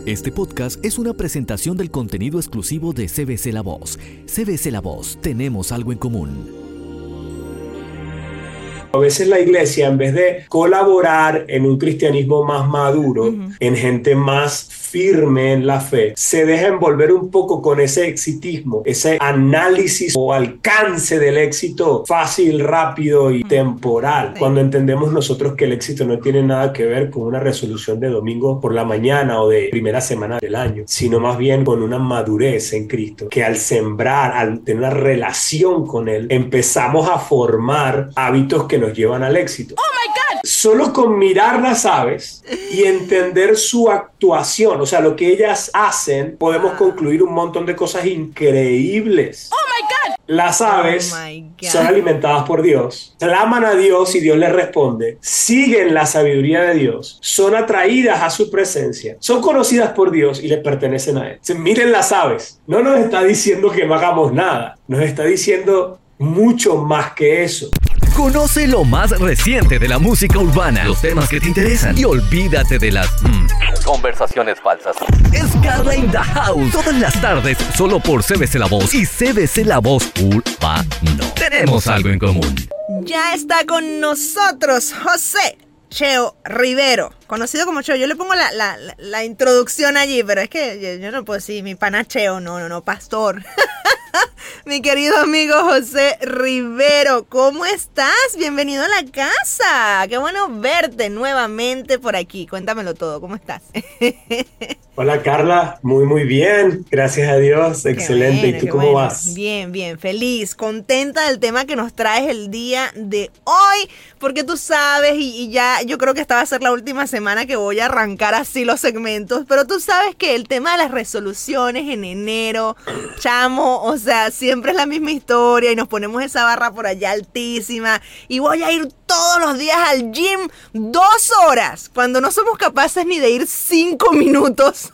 Este podcast es una presentación del contenido exclusivo de CBC La Voz. CBC La Voz, tenemos algo en común. A veces la iglesia, en vez de colaborar en un cristianismo más maduro, en gente más firme en la fe, se deja envolver un poco con ese exitismo, ese análisis o alcance del éxito fácil, rápido y temporal. Cuando entendemos nosotros que el éxito no tiene nada que ver con una resolución de domingo por la mañana o de primera semana del año, sino más bien con una madurez en Cristo, que al sembrar, al tener una relación con Él, empezamos a formar hábitos que nos llevan al éxito. ¡Oh, my God! Solo con mirar las aves y entender su actuación, o sea, lo que ellas hacen, podemos concluir un montón de cosas increíbles. ¡Oh, my God! Las aves son alimentadas por Dios, claman a Dios y Dios les responde, siguen la sabiduría de Dios, son atraídas a su presencia, son conocidas por Dios y le pertenecen a Él. Entonces, miren las aves, no nos está diciendo que no hagamos nada, nos está diciendo mucho más que eso. Conoce lo más reciente de la música urbana, los temas que te interesan y olvídate de las conversaciones falsas. Es Carla in the House, todas las tardes, solo por CBC La Voz y CBC La Voz Urbano. Tenemos algo en común. Ya está con nosotros José Cheo Rivero, conocido como Cheo. Yo le pongo la introducción allí, pero es que yo no puedo decir mi pana Cheo, no, pastor. Mi querido amigo José Rivero, ¿cómo estás? Bienvenido a la casa. Qué bueno verte nuevamente por aquí. Cuéntamelo todo, ¿cómo estás? Hola Carla, muy bien, gracias a Dios, excelente. Bueno, ¿y tú cómo vas? Bien, feliz, contenta del tema que nos traes el día de hoy, porque tú sabes, y ya yo creo que esta va a ser la última semana que voy a arrancar así los segmentos, pero tú sabes que el tema de las resoluciones en enero, chamo, o sea, siempre es la misma historia y nos ponemos esa barra por allá altísima y voy a ir todos los días al gym 2 horas, cuando no somos capaces ni de ir 5 minutos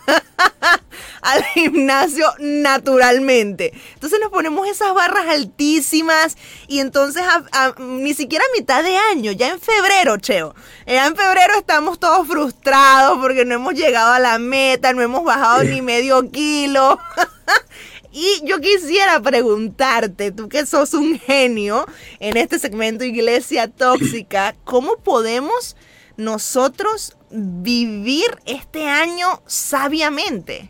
al gimnasio naturalmente. Entonces nos ponemos esas barras altísimas y entonces ni siquiera a mitad de año, ya en febrero, Cheo. Ya en febrero estamos todos frustrados porque no hemos llegado a la meta, no hemos bajado ni medio kilo. Y yo quisiera preguntarte, tú que sos un genio en este segmento Iglesia Tóxica, ¿cómo podemos nosotros vivir este año sabiamente?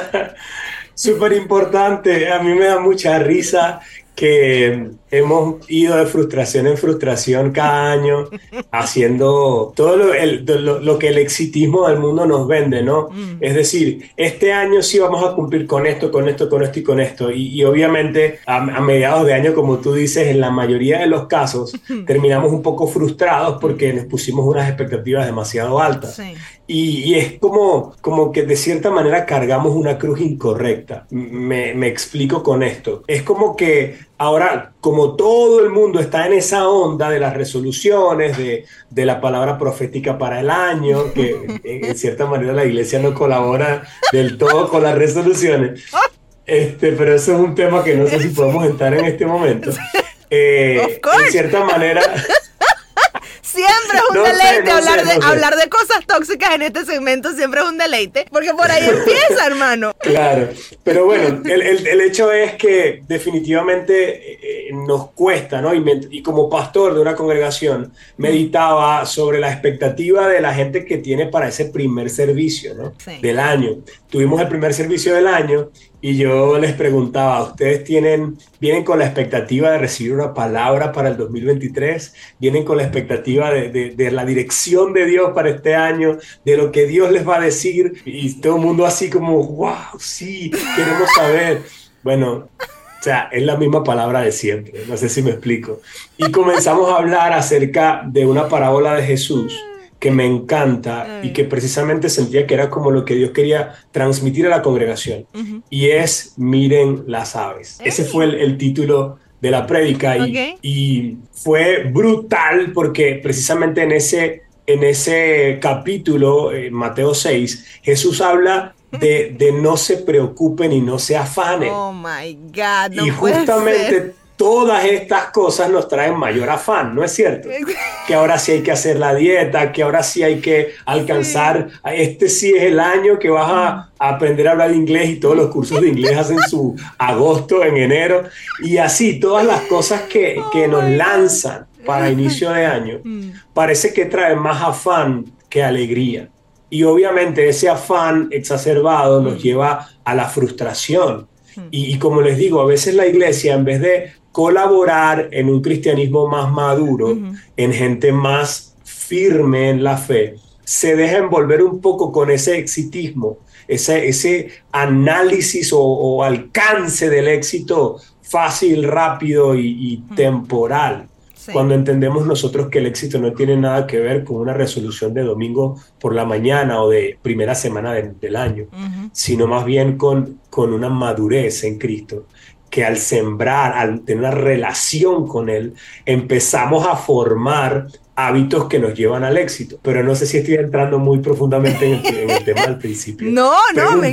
Súper importante, a mí me da mucha risa que hemos ido de frustración en frustración cada año haciendo todo lo que el exitismo del mundo nos vende, ¿no? Es decir, este año sí vamos a cumplir con esto y obviamente a mediados de año, como tú dices, en la mayoría de los casos terminamos un poco frustrados porque nos pusimos unas expectativas demasiado altas. Sí. Y es como que de cierta manera cargamos una cruz incorrecta. Me explico con esto. Es como que ahora, como todo el mundo está en esa onda de las resoluciones, de la palabra profética para el año, que en cierta manera la iglesia no colabora del todo con las resoluciones, pero eso es un tema que no sé si podemos entrar en este momento. En cierta manera... Siempre es un deleite hablar de cosas tóxicas en este segmento, siempre es un deleite, porque por ahí empieza, hermano. Claro, pero bueno, el hecho es que definitivamente nos cuesta, ¿no? Y como pastor de una congregación, meditaba sobre la expectativa de la gente que tiene para ese primer servicio, ¿no? Sí. Del año. Tuvimos el primer servicio del año y yo les preguntaba, ¿ustedes vienen con la expectativa de recibir una palabra para el 2023? ¿Vienen con la expectativa de la dirección de Dios para este año? ¿De lo que Dios les va a decir? Y todo el mundo así como, wow, sí, queremos saber. Bueno, o sea, es la misma palabra de siempre, no sé si me explico. Y comenzamos a hablar acerca de una parábola de Jesús que me encanta y que precisamente sentía que era como lo que Dios quería transmitir a la congregación. Y es, miren las aves. Ese fue el título de la prédica y fue brutal porque precisamente en ese capítulo, Mateo 6, Jesús habla de no se preocupen y no se afanen. Oh my God, no y justamente todas estas cosas nos traen mayor afán, ¿no es cierto? Que ahora sí hay que hacer la dieta, que ahora sí hay que alcanzar, este sí es el año que vas a aprender a hablar inglés y todos los cursos de inglés hacen su agosto en enero y así todas las cosas que nos lanzan para inicio de año, parece que traen más afán que alegría. Y obviamente ese afán exacerbado nos lleva a la frustración. Y como les digo, a veces la iglesia, en vez de colaborar en un cristianismo más maduro, en gente más firme en la fe, se deja envolver un poco con ese exitismo, ese análisis o alcance del éxito fácil, rápido y temporal. Sí. Cuando entendemos nosotros que el éxito no tiene nada que ver con una resolución de domingo por la mañana o de primera semana del año, sino más bien con una madurez en Cristo, que al sembrar, al tener una relación con Él, empezamos a formar hábitos que nos llevan al éxito. Pero no sé si estoy entrando muy profundamente en el tema al principio. No, me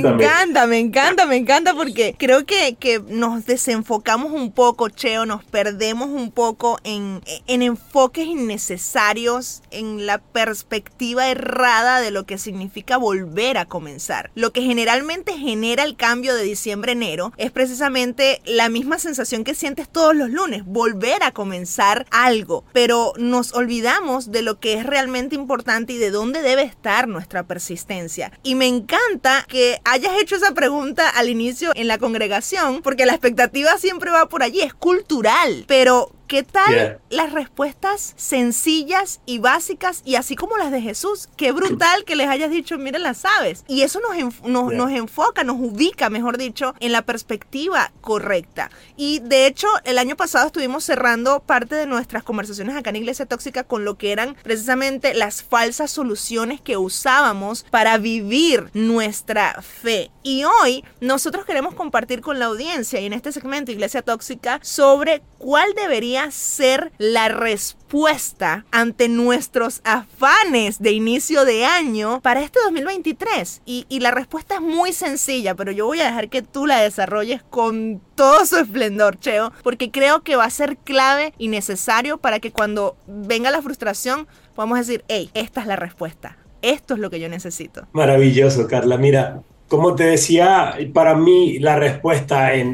encanta porque creo que nos desenfocamos un poco, Cheo, nos perdemos un poco en enfoques innecesarios, en la perspectiva errada de lo que significa volver a comenzar. Lo que generalmente genera el cambio de diciembre a enero es precisamente la misma sensación que sientes todos los lunes, volver a comenzar algo, pero nos olvidamos de lo que es realmente importante y de dónde debe estar nuestra persistencia. Y me encanta que hayas hecho esa pregunta al inicio en la congregación, porque la expectativa siempre va por allí, es cultural, pero ¿qué tal las respuestas sencillas y básicas y así como las de Jesús? Qué brutal que les hayas dicho, miren las aves. Y eso nos enfoca, nos ubica, mejor dicho, en la perspectiva correcta. Y de hecho, el año pasado estuvimos cerrando parte de nuestras conversaciones acá en Iglesia Tóxica con lo que eran precisamente las falsas soluciones que usábamos para vivir nuestra fe. Y hoy nosotros queremos compartir con la audiencia y en este segmento Iglesia Tóxica sobre cuál debería ser la respuesta ante nuestros afanes de inicio de año para este 2023. Y la respuesta es muy sencilla, pero yo voy a dejar que tú la desarrolles con todo su esplendor, Cheo, porque creo que va a ser clave y necesario para que cuando venga la frustración podamos decir, hey, esta es la respuesta. Esto es lo que yo necesito. Maravilloso, Carla. Mira, como te decía, para mí la respuesta en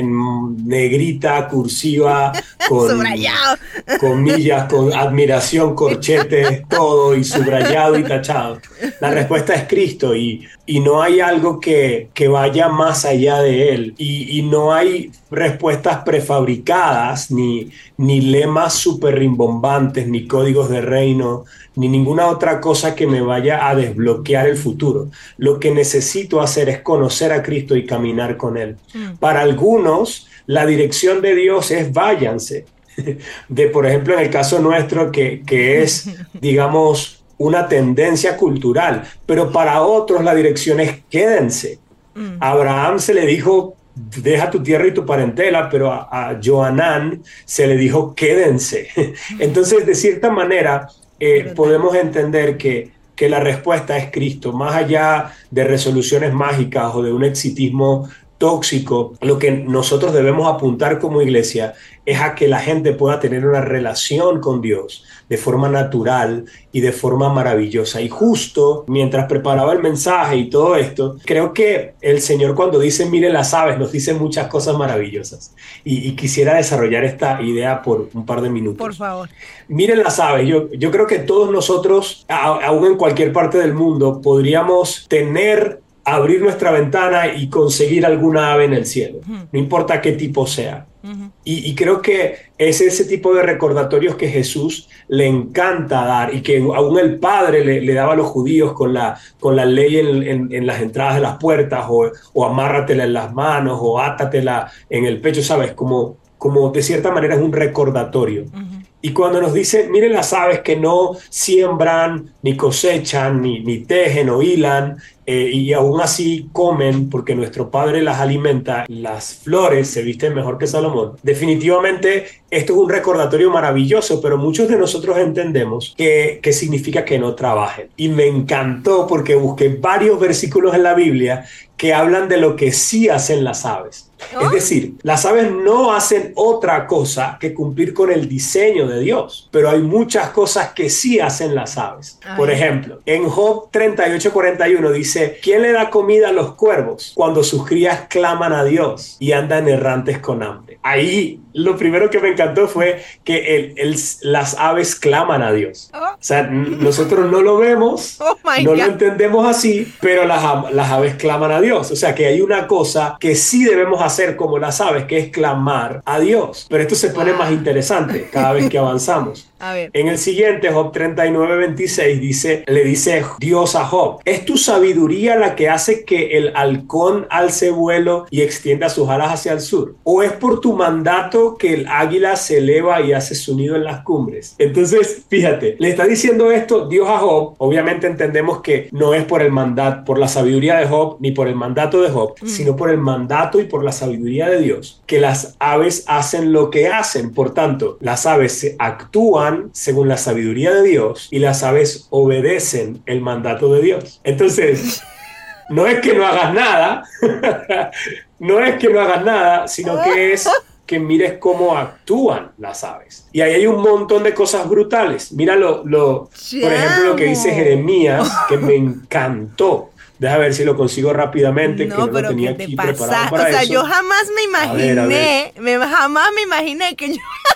negrita, cursiva, con subrayado, comillas, con admiración, corchetes, todo y subrayado y tachado. La respuesta es Cristo y no hay algo que vaya más allá de Él. Y no hay respuestas prefabricadas, ni lemas súper rimbombantes, ni códigos de reino, ni ninguna otra cosa que me vaya a desbloquear el futuro. Lo que necesito hacer es conocer a Cristo y caminar con Él. Para algunos, la dirección de Dios es váyanse. Por ejemplo, en el caso nuestro, que es, digamos, una tendencia cultural, pero para otros la dirección es quédense. A Abraham se le dijo, deja tu tierra y tu parentela, pero a Joanán se le dijo, quédense. Entonces, de cierta manera, podemos entender que la respuesta es Cristo, más allá de resoluciones mágicas o de un exitismo tóxico. Lo que nosotros debemos apuntar como iglesia es a que la gente pueda tener una relación con Dios de forma natural y de forma maravillosa. Y justo mientras preparaba el mensaje y todo esto, creo que el Señor cuando dice miren las aves nos dice muchas cosas maravillosas y quisiera desarrollar esta idea por un par de minutos. Por favor. Miren las aves, yo creo que todos nosotros, aún en cualquier parte del mundo, podríamos abrir nuestra ventana y conseguir alguna ave en el cielo, no importa qué tipo sea. Y creo que es ese tipo de recordatorios que Jesús le encanta dar y que aún el Padre le daba a los judíos con la ley en las entradas de las puertas o amárratela en las manos o átatela en el pecho, ¿sabes? Como de cierta manera es un recordatorio. Y cuando nos dice, miren las aves que no siembran, ni cosechan, ni tejen o hilan, y aún así comen porque nuestro Padre las alimenta, las flores se visten mejor que Salomón. Definitivamente esto es un recordatorio maravilloso, pero muchos de nosotros entendemos que significa que no trabajen. Y me encantó porque busqué varios versículos en la Biblia que hablan de lo que sí hacen las aves. ¿Oh? Es decir, las aves no hacen otra cosa que cumplir con el diseño de Dios, pero hay muchas cosas que sí hacen las aves. Por ejemplo, en Job 38:41 dice, ¿quién le da comida a los cuervos cuando sus crías claman a Dios y andan errantes con hambre? Ahí lo primero que me encantó fue que las aves claman a Dios. O sea, nosotros no lo vemos, no lo entendemos así, pero las aves claman a Dios. O sea, que hay una cosa que sí debemos hacer como las aves, que es clamar a Dios. Pero esto se pone más interesante cada vez que avanzamos. A ver. En el siguiente, Job 39:26, le dice Dios a Job, ¿es tu sabiduría la que hace que el halcón alce vuelo y extienda sus alas hacia el sur? ¿O es por tu mandato que el águila se eleva y hace su nido en las cumbres? Entonces, fíjate, le está diciendo esto Dios a Job. Obviamente entendemos que no es por el mandato, por la sabiduría de Job, ni por el mandato de Job, sino por el mandato y por la sabiduría de Dios, que las aves hacen lo que hacen. Por tanto, las aves actúan según la sabiduría de Dios y las aves obedecen el mandato de Dios. Entonces, no es que no hagas nada, sino que es que mires cómo actúan las aves. Y ahí hay un montón de cosas brutales. Mira por ejemplo, lo que dice Jeremías, que me encantó. Deja ver si lo consigo rápidamente, que no lo tenía aquí preparado para eso. O sea, yo jamás me imaginé, jamás me imaginé que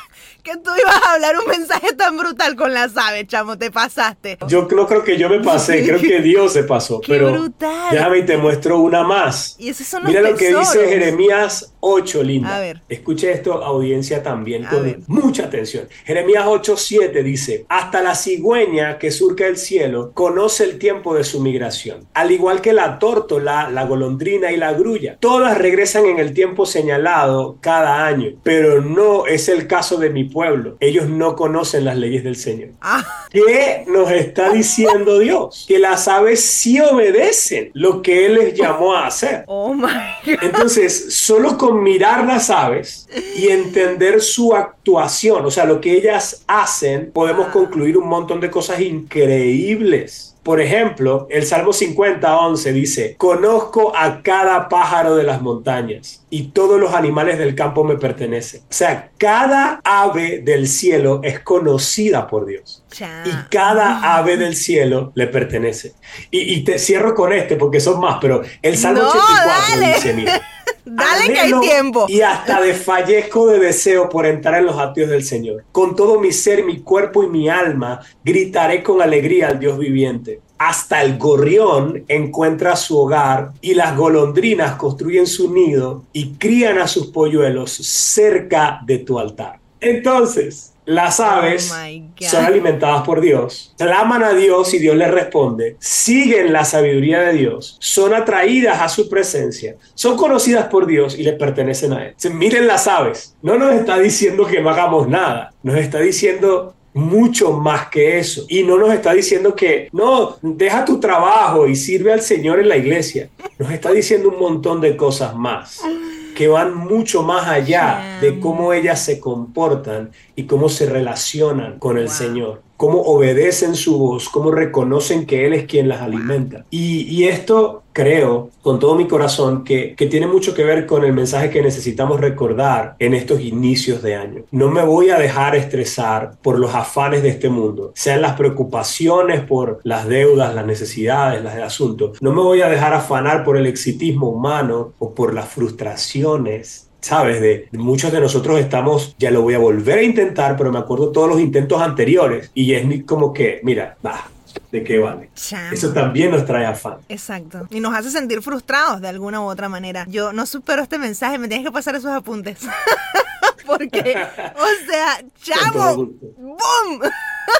tú ibas a hablar un mensaje tan brutal con las aves, chamo, te pasaste. Yo no creo que yo me pasé, creo que Dios se pasó. ¡Qué pero brutal! Déjame y te muestro una más. Y esos son los Mira tesoros. Lo que dice Jeremías 8, Linda. A ver. Escuche esto, audiencia, también con mucha atención. Jeremías 8:7 dice, hasta la cigüeña que surca el cielo conoce el tiempo de su migración. Al igual que la tórtola, la golondrina y la grulla. Todas regresan en el tiempo señalado cada año, pero no es el caso de mi pueblo. Ellos no conocen las leyes del Señor. ¿Qué nos está diciendo Dios? Que las aves sí obedecen lo que Él les llamó a hacer. Oh my God. Entonces, solo con mirar las aves y entender su actuación, o sea, lo que ellas hacen, podemos concluir un montón de cosas increíbles. Por ejemplo, el Salmo 50:11 dice, conozco a cada pájaro de las montañas y todos los animales del campo me pertenecen. O sea, cada ave del cielo es conocida por Dios. Y cada ave del cielo le pertenece. Y te cierro con porque son más, pero el Salmo 84 dice, mira, dale que hay tiempo. Y hasta desfallezco de deseo por entrar en los atrios del Señor. Con todo mi ser, mi cuerpo y mi alma, gritaré con alegría al Dios viviente. Hasta el gorrión encuentra su hogar y las golondrinas construyen su nido y crían a sus polluelos cerca de tu altar. Entonces, las aves son alimentadas por Dios, claman a Dios y Dios les responde, siguen la sabiduría de Dios, son atraídas a su presencia, son conocidas por Dios y le pertenecen a Él. Miren las aves, no nos está diciendo que no hagamos nada, nos está diciendo mucho más que eso. Y no nos está diciendo que no, deja tu trabajo y sirve al Señor en la iglesia. Nos está diciendo un montón de cosas más que van mucho más allá de cómo ellas se comportan y cómo se relacionan con el Señor, cómo obedecen su voz, cómo reconocen que Él es quien las alimenta. Y esto creo con todo mi corazón que tiene mucho que ver con el mensaje que necesitamos recordar en estos inicios de año. No me voy a dejar estresar por los afanes de este mundo, sean las preocupaciones por las deudas, las necesidades, las del asunto. No me voy a dejar afanar por el exitismo humano o por las frustraciones. ¿Sabes? De muchos de nosotros estamos, ya lo voy a volver a intentar, pero me acuerdo todos los intentos anteriores y es como que, mira, ¿de qué vale? Chamo. Eso también nos trae afán. Exacto. Y nos hace sentir frustrados de alguna u otra manera. Yo no supero este mensaje, me tienes que pasar esos apuntes. Porque, o sea, chamo, ¡boom!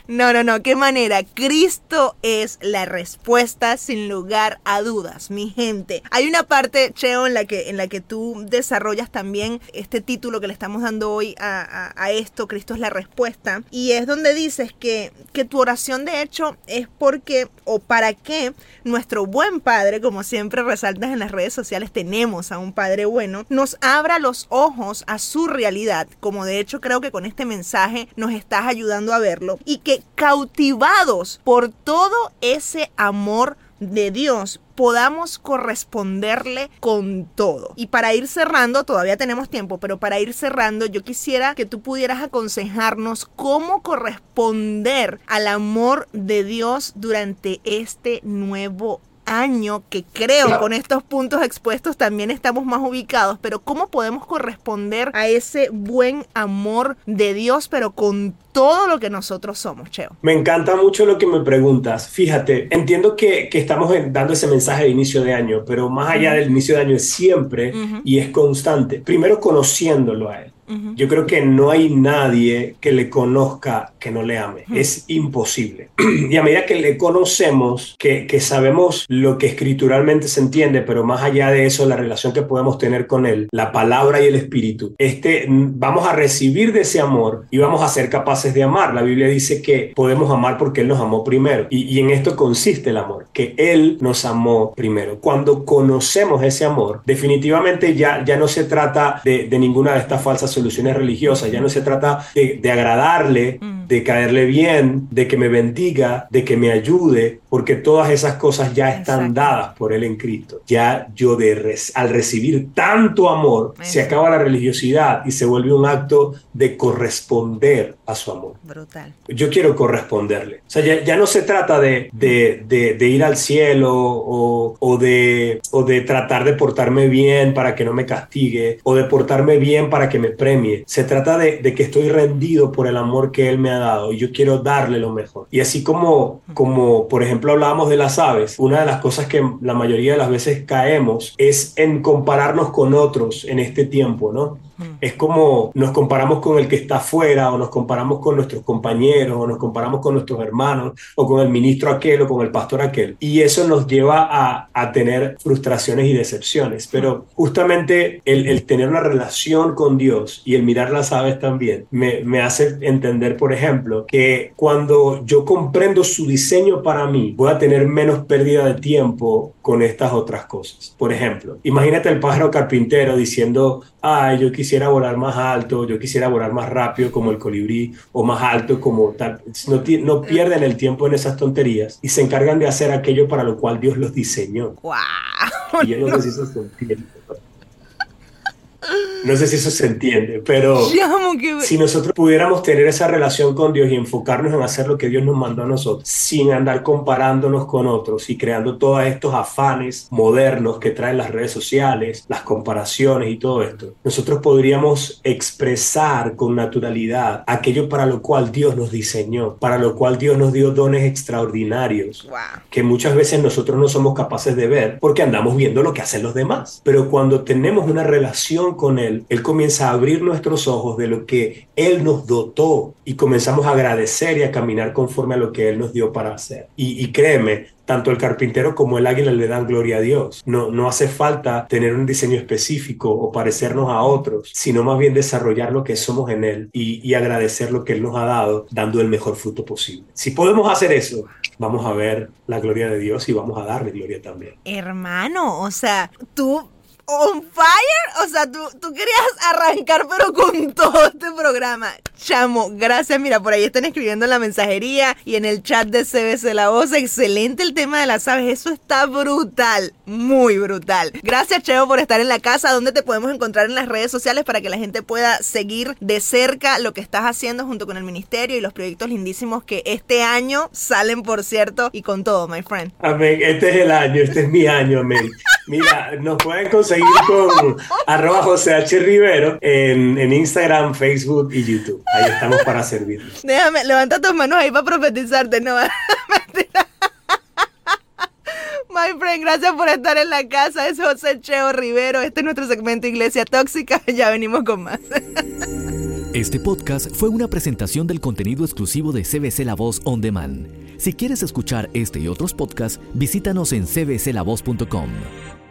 No, qué manera. Cristo es la respuesta sin lugar a dudas, mi gente. Hay una parte, Cheo, en la que tú desarrollas también este título que le estamos dando hoy a esto, Cristo es la respuesta, y es donde dices que tu oración de hecho es porque o para que nuestro buen Padre, como siempre resaltas en las redes sociales, tenemos a un Padre bueno, nos abra los ojos a su realidad, como de hecho creo que con este mensaje nos estás ayudando a verlo, y que cautivados por todo ese amor de Dios podamos corresponderle con todo. Y para ir cerrando, todavía tenemos tiempo, pero para ir cerrando yo quisiera que tú pudieras aconsejarnos cómo corresponder al amor de Dios durante este nuevo año, que creo con estos puntos expuestos también estamos más ubicados, pero cómo podemos corresponder a ese buen amor de Dios, pero con todo lo que nosotros somos, Cheo. Me encanta mucho lo que me preguntas. Fíjate, entiendo que estamos dando ese mensaje de inicio de año, pero más allá del inicio de año es siempre y es constante. Primero conociéndolo a Él. Yo creo que no hay nadie que le conozca que no le ame. Es imposible. Y a medida que le conocemos, que sabemos lo que escrituralmente se entiende, pero más allá de eso, la relación que podemos tener con Él, la palabra y el espíritu, vamos a recibir de ese amor y vamos a ser capaces de amar. La Biblia dice que podemos amar porque Él nos amó primero. Y en esto consiste el amor, que Él nos amó primero. Cuando conocemos ese amor, definitivamente ya no se trata de ninguna de estas falsas soluciones religiosas, ya no se trata de agradarle, de caerle bien, de que me bendiga, de que me ayude, porque todas esas cosas ya están dadas por Él en Cristo. Ya yo al recibir tanto amor, se acaba la religiosidad y se vuelve un acto de corresponder a su amor. Brutal. Yo quiero corresponderle. O sea, ya no se trata de ir al cielo o de tratar de portarme bien para que no me castigue o de portarme bien para que me premie. Se trata de que estoy rendido por el amor que Él me ha dado y yo quiero darle lo mejor. Y así como por ejemplo hablábamos de las aves, una de las cosas que la mayoría de las veces caemos es en compararnos con otros en este tiempo, ¿no? Es como nos comparamos con el que está afuera o nos comparamos con nuestros compañeros o nos comparamos con nuestros hermanos o con el ministro aquel o con el pastor aquel, y eso nos lleva a tener frustraciones y decepciones. Pero justamente el tener una relación con Dios y el mirar las aves también me hace entender, por ejemplo, que cuando yo comprendo su diseño para mí, voy a tener menos pérdida de tiempo con estas otras cosas. Por ejemplo, imagínate el pájaro carpintero diciendo: ay, yo quisiera volar más alto, yo quisiera volar más rápido como el colibrí o más alto como tal. No pierden el tiempo en esas tonterías y se encargan de hacer aquello para lo cual Dios los diseñó. ¡Wow! Y yo no sé si eso se entiende. No sé si eso se entiende, pero si nosotros pudiéramos tener esa relación con Dios y enfocarnos en hacer lo que Dios nos mandó a nosotros, sin andar comparándonos con otros y creando todos estos afanes modernos que traen las redes sociales, las comparaciones y todo esto, nosotros podríamos expresar con naturalidad aquello para lo cual Dios nos diseñó, para lo cual Dios nos dio dones extraordinarios, que muchas veces nosotros no somos capaces de ver porque andamos viendo lo que hacen los demás. Pero cuando tenemos una relación con Él comienza a abrir nuestros ojos de lo que Él nos dotó y comenzamos a agradecer y a caminar conforme a lo que Él nos dio para hacer. Y créeme, tanto el carpintero como el águila le dan gloria a Dios. No hace falta tener un diseño específico o parecernos a otros, sino más bien desarrollar lo que somos en Él y agradecer lo que Él nos ha dado, dando el mejor fruto posible. Si podemos hacer eso, vamos a ver la gloria de Dios y vamos a darle gloria también. Hermano, o sea, tú on fire, o sea, tú querías arrancar pero con todo este programa. Chamo, gracias. Mira, por ahí están escribiendo en la mensajería y en el chat de CBC La Voz. Excelente el tema de las aves, eso está brutal, muy brutal. Gracias, Cheo, por estar en la casa. ¿Dónde te podemos encontrar en las redes sociales para que la gente pueda seguir de cerca lo que estás haciendo junto con el ministerio y los proyectos lindísimos que este año salen, por cierto, y con todo, my friend? Amén, este es el año, este es mi año, amén. Mira, nos pueden conseguir con @JoseH.Rivero en Instagram, Facebook y YouTube. Ahí estamos para servirles. Déjame, levanta tus manos ahí para profetizarte, no mentira. My friend, gracias por estar en la casa. Es José Cheo Rivero. Este es nuestro segmento Iglesia Tóxica. Ya venimos con más. Este podcast fue una presentación del contenido exclusivo de CBC La Voz On Demand. Si quieres escuchar este y otros podcasts, visítanos en cbclavoz.com.